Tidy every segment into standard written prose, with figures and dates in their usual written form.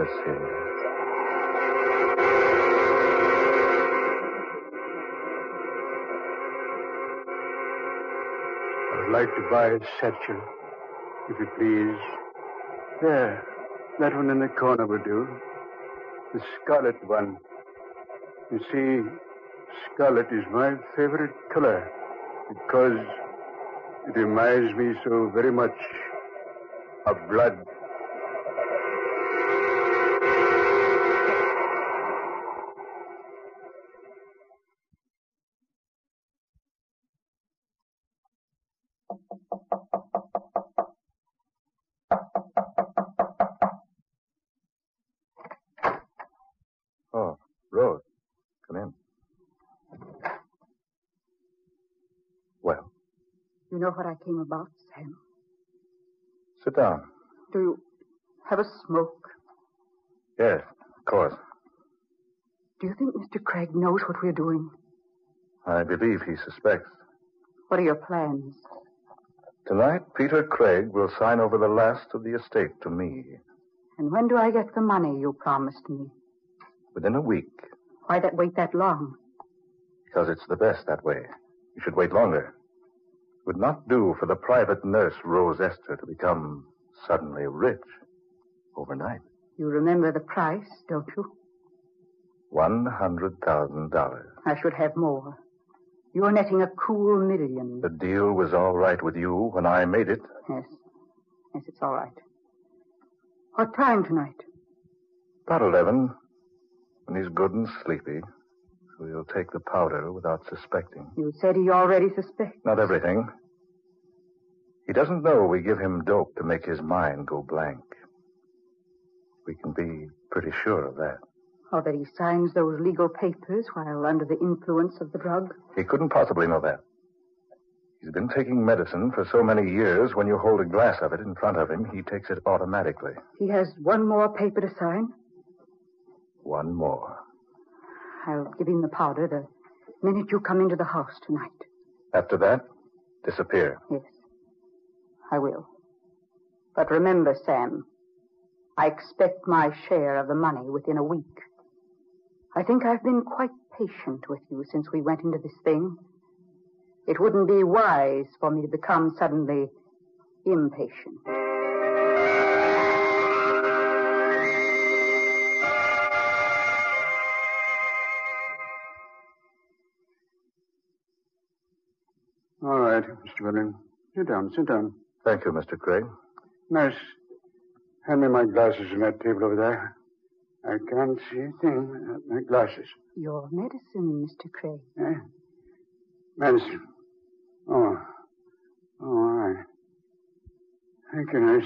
fantasy. I would like to buy a satchel, if you please. There, that one in the corner will do. The scarlet one. You see, scarlet is my favorite color because it reminds me so very much of blood. Oh, Rose, come in. Well? You know what I came about, Sam? Sit down. Do you have a smoke? Yes, of course. Do you think Mr. Craig knows what we're doing? I believe he suspects. What are your plans? Tonight, Peter Craig will sign over the last of the estate to me. And when do I get the money you promised me? Within a week. Why wait that long? Because it's the best that way. You should wait longer. It would not do for the private nurse, Rose Esther, to become suddenly rich overnight. You remember the price, don't you? $100,000. I should have more. You're netting a cool $1 million. The deal was all right with you when I made it. Yes. Yes, it's all right. What time tonight? About 11. When he's good and sleepy. So he'll take the powder without suspecting. You said he already suspects. Not everything. He doesn't know we give him dope to make his mind go blank. We can be pretty sure of that. Or that he signs those legal papers while under the influence of the drug? He couldn't possibly know that. He's been taking medicine for so many years, when you hold a glass of it in front of him, he takes it automatically. He has one more paper to sign? One more. I'll give him the powder the minute you come into the house tonight. After that, disappear. Yes, I will. But remember, Sam, I expect my share of the money within a week. I think I've been quite patient with you since we went into this thing. It wouldn't be wise for me to become suddenly impatient. All right, Mr. Willing. Sit down, sit down. Thank you, Mr. Craig. Nurse, hand me my glasses on that table over there. I can't see a thing without my glasses. Your medicine, Mr. Craig. Eh? Medicine. Oh, all right. Thank you, nurse.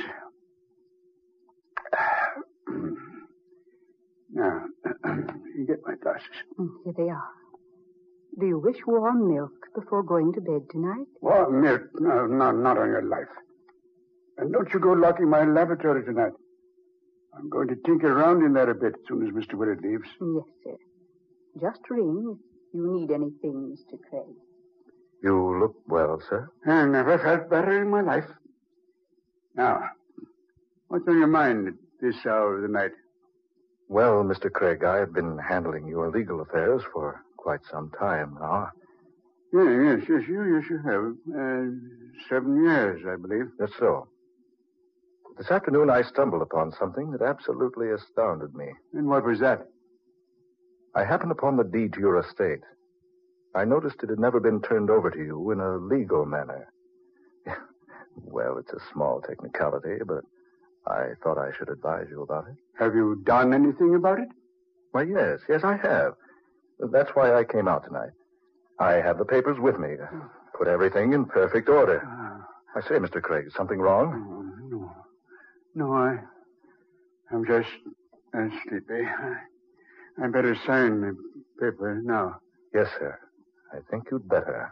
Now, you get my glasses. Here they are. Do you wish warm milk before going to bed tonight? Warm milk? No, not on your life. And don't you go locking my laboratory tonight. I'm going to tinker around in there a bit as soon as Mr. Willard leaves. Yes, sir. Just ring if you need anything, Mr. Craig. You look well, sir. I never felt better in my life. Now, what's on your mind at this hour of the night? Well, Mr. Craig, I've been handling your legal affairs for quite some time now. Yes, you have. 7 years, I believe. That's so. This afternoon I stumbled upon something that absolutely astounded me. And what was that? I happened upon the deed to your estate. I noticed it had never been turned over to you in a legal manner. Well, it's a small technicality, but I thought I should advise you about it. Have you done anything about it? Why, yes, I have. That's why I came out tonight. I have the papers with me. Put everything in perfect order. I say, Mr. Craig, is something wrong? No, I'm just sleepy. I better sign the paper now. Yes, sir. I think you'd better.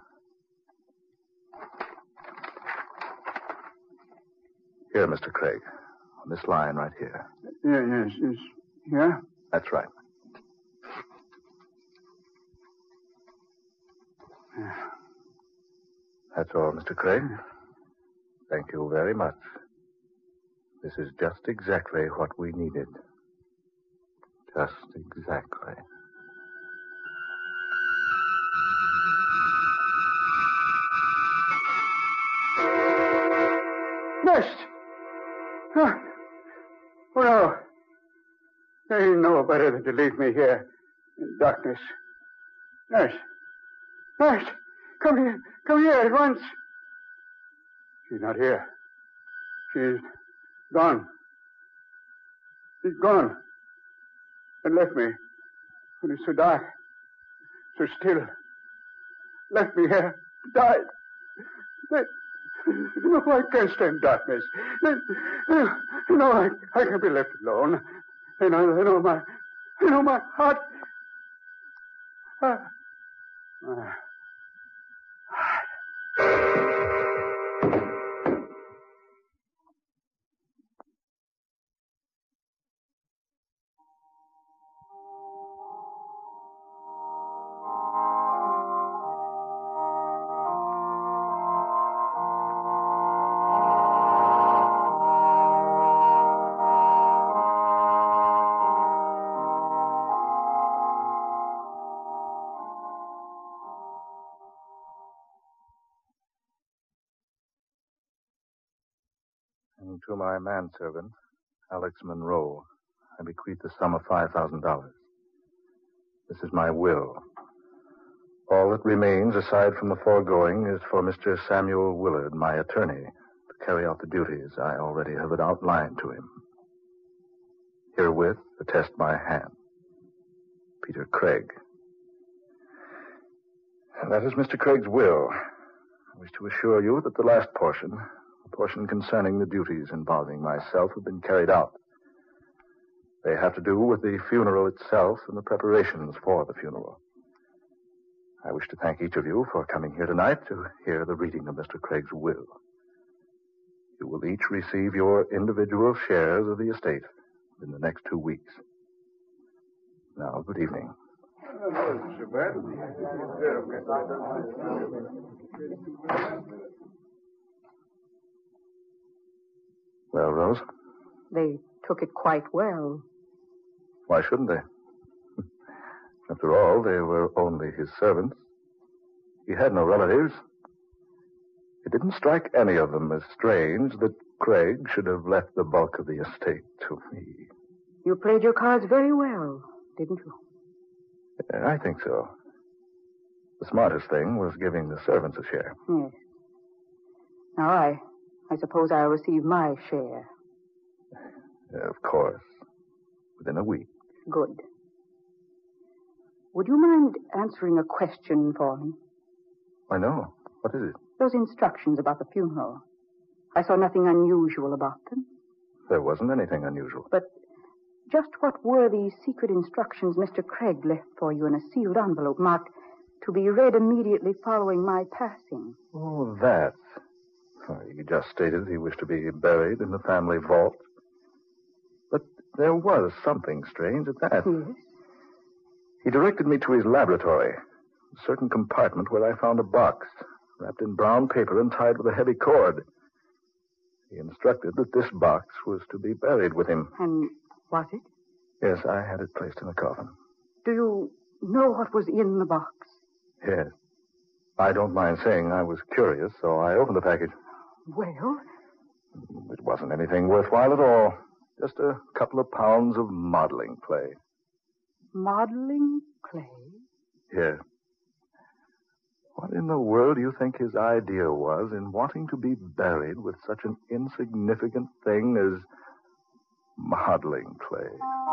Here, Mr. Craig. On this line right here. Yes. Here? That's right. That's all, Mr. Craig. Thank you very much. This is just exactly what we needed. Just exactly. Nurse! Oh, no. They know better than to leave me here in darkness. Nurse! Nurse! Come here! Come here at once! She's not here. She's gone. She's gone. And left me when it's so dark, so still. Left me here to die. No, I can't stand darkness. No, I can't be left alone. I know my heart. And to my manservant, Alex Monroe, I bequeath the sum of $5,000. This is my will. All that remains, aside from the foregoing, is for Mr. Samuel Willard, my attorney, to carry out the duties I already have outlined to him. Herewith, attest my hand. Peter Craig. And that is Mr. Craig's will. I wish to assure you that the last portion, the portion concerning the duties involving myself, have been carried out. They have to do with the funeral itself and the preparations for the funeral. I wish to thank each of you for coming here tonight to hear the reading of Mr. Craig's will. You will each receive your individual shares of the estate in the next 2 weeks. Now, good evening. Well, Rose? They took it quite well. Why shouldn't they? After all, they were only his servants. He had no relatives. It didn't strike any of them as strange that Craig should have left the bulk of the estate to me. You played your cards very well, didn't you? I think so. The smartest thing was giving the servants a share. Yes. Now, I suppose I'll receive my share. Of course. Within a week. Good. Would you mind answering a question for me? I know. What is it? Those instructions about the funeral. I saw nothing unusual about them. There wasn't anything unusual. But just what were the secret instructions Mr. Craig left for you in a sealed envelope marked to be read immediately following my passing? Oh, that. He just stated he wished to be buried in the family vault. But there was something strange at that. Yes? He directed me to his laboratory, a certain compartment where I found a box, wrapped in brown paper and tied with a heavy cord. He instructed that this box was to be buried with him. And was it? Yes, I had it placed in a coffin. Do you know what was in the box? Yes. I don't mind saying I was curious, so I opened the package. Well? It wasn't anything worthwhile at all. Just a couple of pounds of modeling clay. Modeling clay? Yes. What in the world do you think his idea was in wanting to be buried with such an insignificant thing as modeling clay?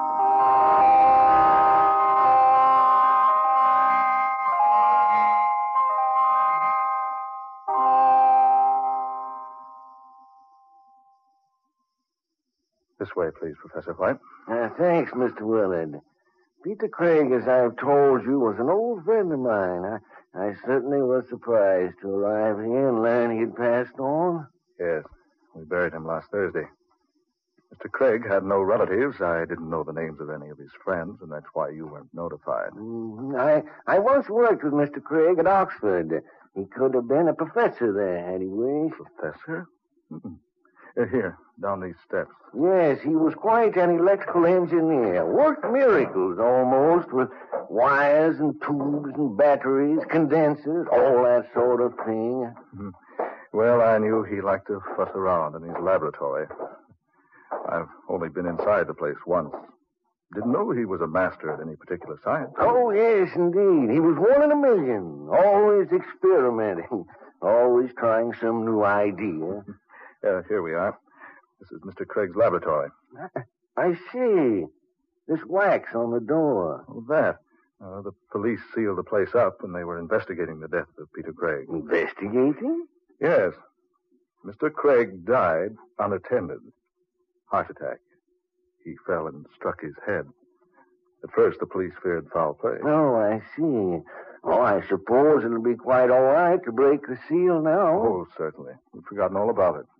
This way, please, Professor White. Thanks, Mr. Willard. Peter Craig, as I've told you, was an old friend of mine. I certainly was surprised to arrive here and learn he'd passed on. Yes, we buried him last Thursday. Mr. Craig had no relatives. I didn't know the names of any of his friends, and that's why you weren't notified. I once worked with Mr. Craig at Oxford. He could have been a professor there, had he wished. Professor? Here, down these steps. Yes, he was quite an electrical engineer. Worked miracles almost with wires and tubes and batteries, condensers, all that sort of thing. Mm-hmm. Well, I knew he liked to fuss around in his laboratory. I've only been inside the place once. Didn't know he was a master at any particular science. Oh, yes, indeed. He was one in a million. Always experimenting. Always trying some new idea. Here we are. This is Mr. Craig's laboratory. I see. This wax on the door. Oh, that. The police sealed the place up when they were investigating the death of Peter Craig. Investigating? Yes. Mr. Craig died unattended. Heart attack. He fell and struck his head. At first, the police feared foul play. Oh, I see. Oh, I suppose it'll be quite all right to break the seal now. Oh, certainly. We've forgotten all about it.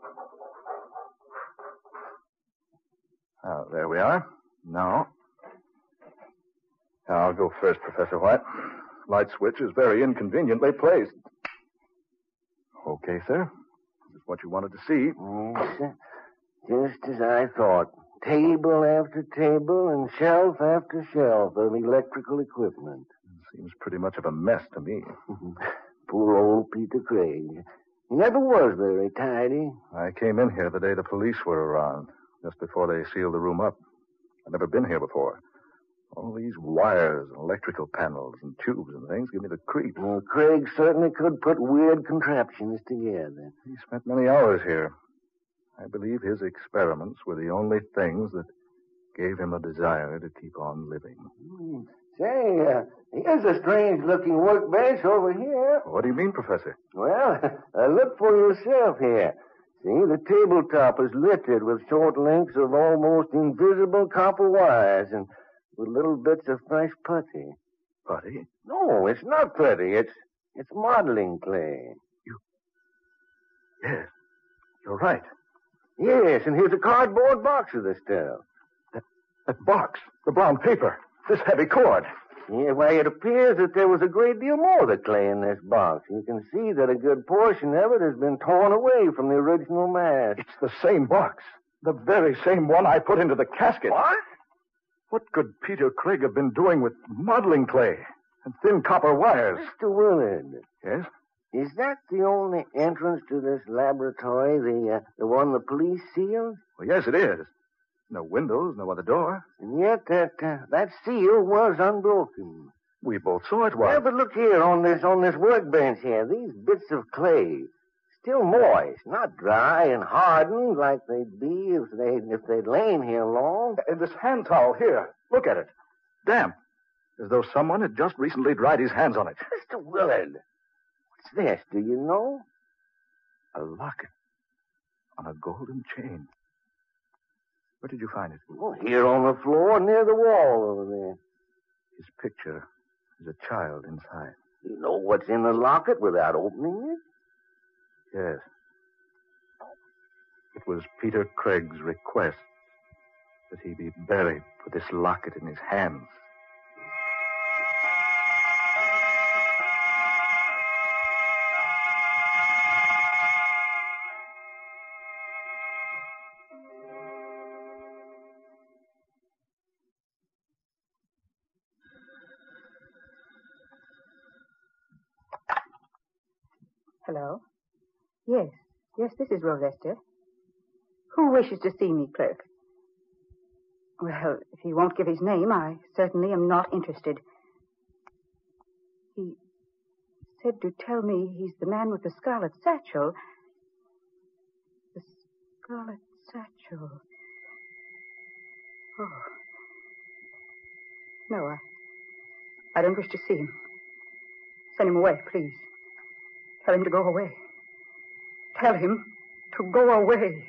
There we are. Now, I'll go first, Professor White. Light switch is very inconveniently placed. Okay, sir. This is what you wanted to see. Yes, just as I thought. Table after table and shelf after shelf of electrical equipment. Seems pretty much of a mess to me. Poor old Peter Craig. He never was very tidy. I came in here the day the police were around, just before they sealed the room up. I've never been here before. All these wires and electrical panels and tubes and things give me the creeps. Well, Craig certainly could put weird contraptions together. He spent many hours here. I believe his experiments were the only things that gave him a desire to keep on living. Say, here's a strange-looking workbench over here. What do you mean, Professor? Well, look for yourself here. See, the tabletop is littered with short links of almost invisible copper wires and with little bits of fresh putty. Putty? No, it's not putty. It's modeling clay. Yes, you're right. Yes, and here's a cardboard box of the stuff. That box, the brown paper, this heavy cord. Yeah, why, it appears that there was a great deal more of the clay in this box. You can see that a good portion of it has been torn away from the original mass. It's the same box. The very same one I put into the casket. What? What could Peter Craig have been doing with modeling clay and thin copper wires? Mr. Willard. Yes? Is that the only entrance to this laboratory, the one the police sealed? Well, yes, it is. No windows, no other door. And yet that seal was unbroken. We both saw it was. Yeah, but look here on this workbench here. These bits of clay, still moist, not dry and hardened like they'd be if they'd lain here long. And this hand towel here, look at it. Damp. As though someone had just recently dried his hands on it. Mr. Willard, what's this? Do you know? A locket on a golden chain. Where did you find it? Oh, here on the floor near the wall over there. His picture is a child inside. You know what's in the locket without opening it? Yes. It was Peter Craig's request that he be buried with this locket in his hands. Hello? Yes, this is Rose Esther. Who wishes to see me, clerk? Well, if he won't give his name, I certainly am not interested. He said to tell me he's the man with the scarlet satchel. The scarlet satchel. Oh. No, I don't wish to see him. Send him away, please. Tell him to go away. Tell him to go away.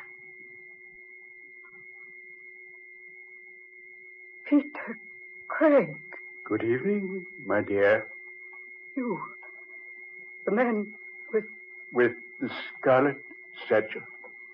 Peter Craig. Good evening, my dear. You. The man with... With the scarlet satchel.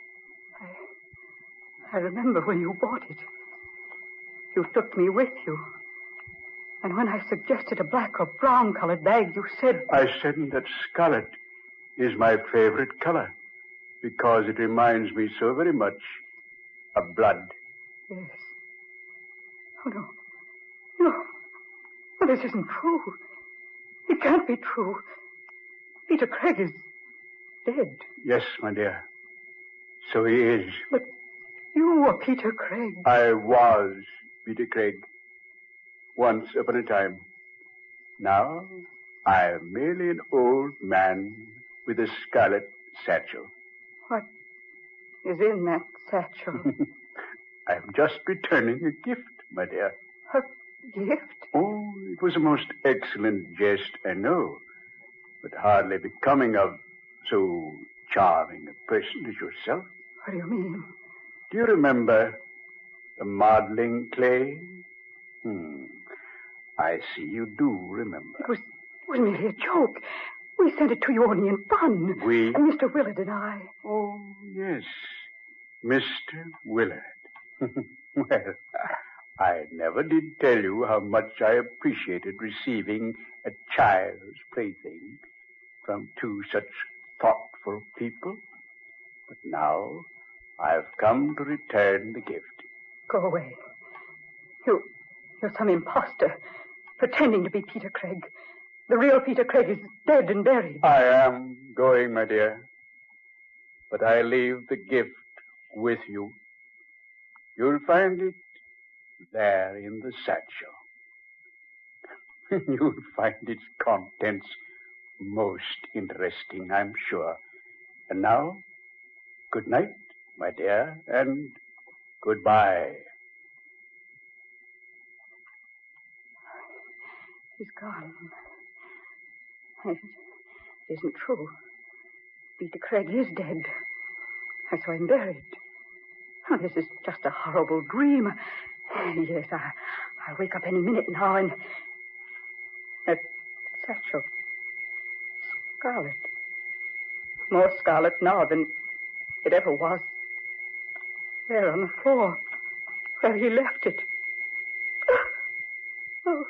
I remember when you bought it. You took me with you. And when I suggested a black or brown-colored bag, you said... I said that scarlet is my favorite color. because it reminds me so very much of blood. Yes. Oh, no. No. Oh, this isn't true. It can't be true. Peter Craig is dead. Yes, my dear. So he is. But you were Peter Craig. I was Peter Craig. Once upon a time. Now, I am merely an old man with a scarlet satchel. What is in that satchel? I'm just returning a gift, my dear. A gift? Oh, it was a most excellent jest, I know, but hardly becoming of so charming a person as yourself. What do you mean? Do you remember the modeling clay? I see you do remember. It was merely a joke. We sent it to you only in fun. We? And Mr. Willard and I. Oh, yes. Mr. Willard. Well, I never did tell you how much I appreciated receiving a child's plaything from two such thoughtful people. But now I've come to return the gift. Go away. You're some imposter, pretending to be Peter Craig. The real Peter Craig is dead and buried. I am going, my dear. But I leave the gift with you. You'll find it there in the satchel. You'll find its contents most interesting, I'm sure. And now, good night, my dear, and goodbye. He's gone. It isn't true. Peter Craig is dead. I saw him buried. Oh, this is just a horrible dream. Yes, I'll wake up any minute now and... That satchel. Scarlet. More scarlet now than it ever was. There on the floor, where he left it. Oh,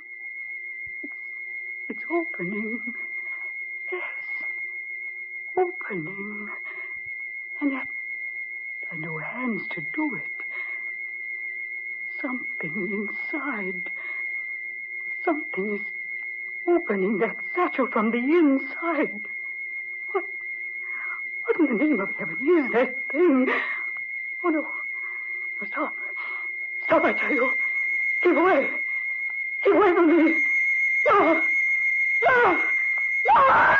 it's opening. Yes, opening. And yet, there are no hands to do it. Something inside. Something is opening that satchel from the inside. What in the name of heaven is that thing? Oh, no. Oh, stop. Stop, I tell you. Keep away. Keep away from me. No. No. No.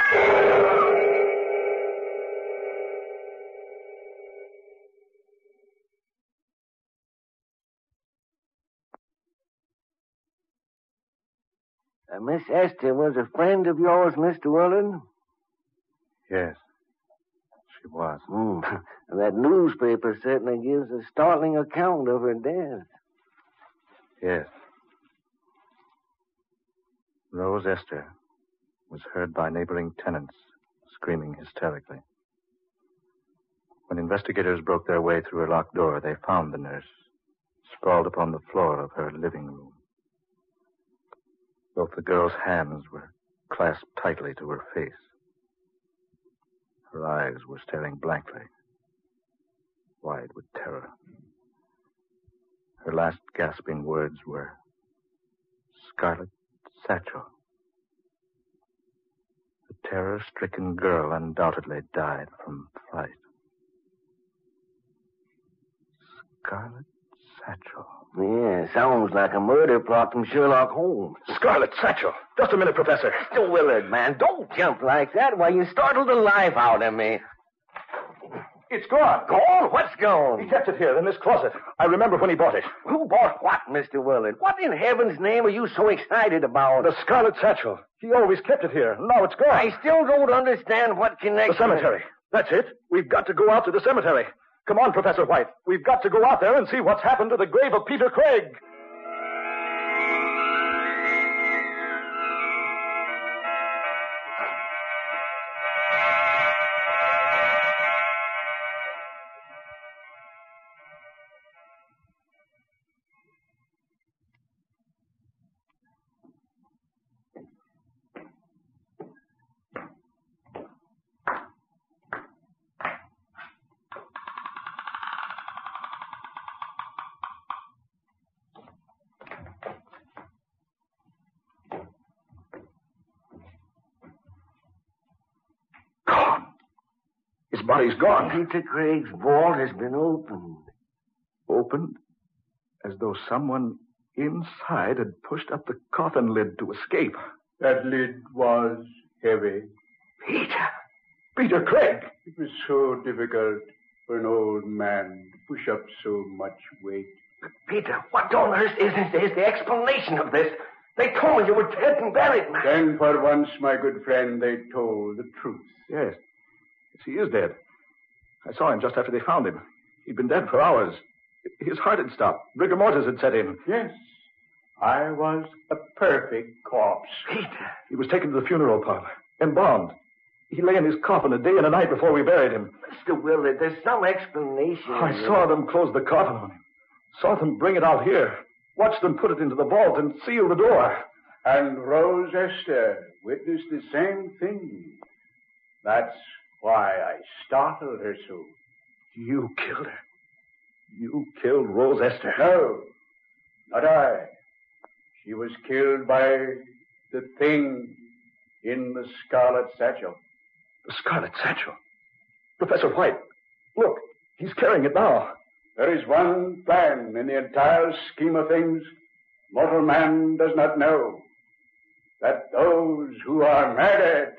Miss Esther was a friend of yours, Mr. Willard? Yes, she was. That newspaper certainly gives a startling account of her death. Yes. Rose Esther was heard by neighboring tenants screaming hysterically. When investigators broke their way through her locked door, they found the nurse sprawled upon the floor of her living room. Both the girl's hands were clasped tightly to her face. Her eyes were staring blankly, wide with terror. Her last gasping words were, "Scarlet satchel." The terror-stricken girl undoubtedly died from fright. Scarlet satchel. Yeah, sounds like a murder plot from Sherlock Holmes. Scarlet satchel. Just a minute, Professor. Mr. Willard, man, don't jump like that. Why, you startled the life out of me. It's gone. Gone? What's gone? He kept it here in this closet. I remember when he bought it. Who bought what, Mr. Willard? What in heaven's name are you so excited about? The scarlet satchel. He always kept it here. Now it's gone. I still don't understand what connection... The cemetery. That's it. We've got to go out to the cemetery. Come on, Professor White. We've got to go out there and see what's happened to the grave of Peter Craig. body's gone. Peter Craig's vault has been opened. Opened? As though someone inside had pushed up the coffin lid to escape. That lid was heavy. Peter Craig! It was so difficult for an old man to push up so much weight. But Peter, what on earth is the explanation of this? They told me you were dead and buried, man. Then for once, my good friend, they told the truth. Yes, he is dead. I saw him just after they found him. He'd been dead for hours. His heart had stopped. Rigor mortis had set in. Yes, I was a perfect corpse. Peter. He was taken to the funeral parlor, embalmed. He lay in his coffin a day and a night before we buried him. Mr. Willard, there's some explanation. I saw them close the coffin on him. Saw them bring it out here. Watched them put it into the vault and seal the door. And Rose Esther witnessed the same thing. That's why I startled her so. You killed her. You killed Rose Esther. No, not I. She was killed by the thing in the scarlet satchel. The scarlet satchel? Professor White, look, he's carrying it now. There is one plan in the entire scheme of things mortal man does not know. That those who are murdered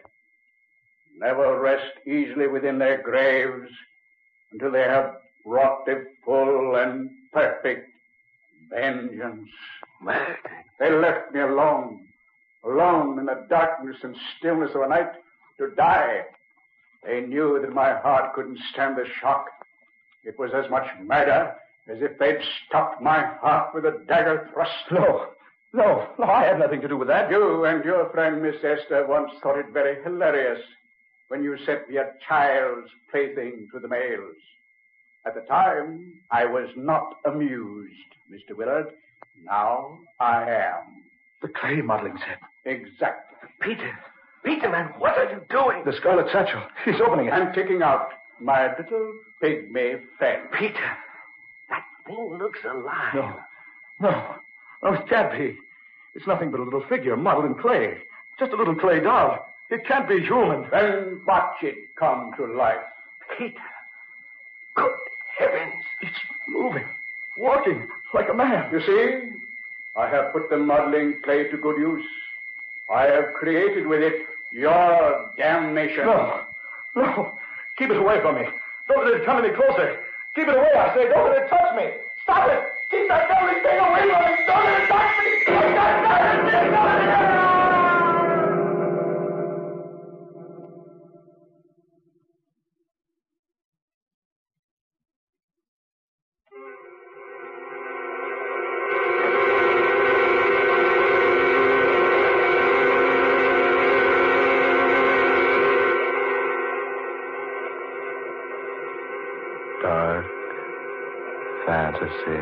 never rest easily within their graves until they have wrought a full and perfect vengeance. Murdered? They left me alone in the darkness and stillness of a night to die. They knew that my heart couldn't stand the shock. It was as much murder as if they'd stopped my heart with a dagger thrust. No, I had nothing to do with that. You and your friend Miss Esther once thought it very hilarious when you sent me a child's plaything to the mails. At the time, I was not amused, Mr. Willard. Now I am. The clay modeling set. Exactly. Peter, man, what are you doing? The scarlet satchel. He's opening it. I'm taking out my little pygmy friend. Peter, that thing looks alive. No, it can't be. It's nothing but a little figure modeled in clay. Just a little clay doll. It can't be human. Then watch it come to life. Peter, good heavens. It's moving, walking like a man. You see, I have put the modeling clay to good use. I have created with it your damnation. No. Keep it away from me. Don't let it come any closer. Keep it away, I say. Don't let it touch me. Stop it. Keep that devil's thing away from me. Don't let it touch me. Keep that devil's thing away. Dark fantasy.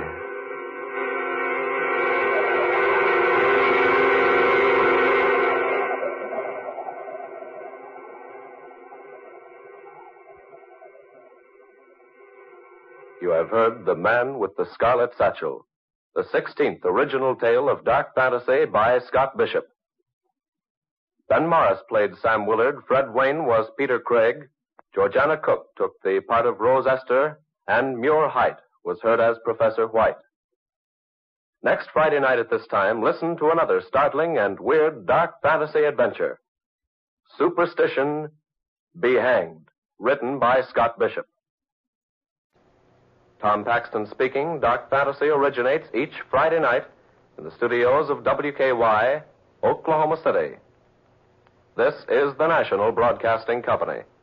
You have heard The Man with the Scarlet Satchel, the 16th original tale of dark fantasy by Scott Bishop. Ben Morris played Sam Willard, Fred Wayne was Peter Craig, Georgiana Cook took the part of Rose Esther, and Muir Height was heard as Professor White. Next Friday night at this time, listen to another startling and weird dark fantasy adventure. Superstition, Be Hanged, written by Scott Bishop. Tom Paxton speaking. Dark Fantasy originates each Friday night in the studios of WKY, Oklahoma City. This is the National Broadcasting Company.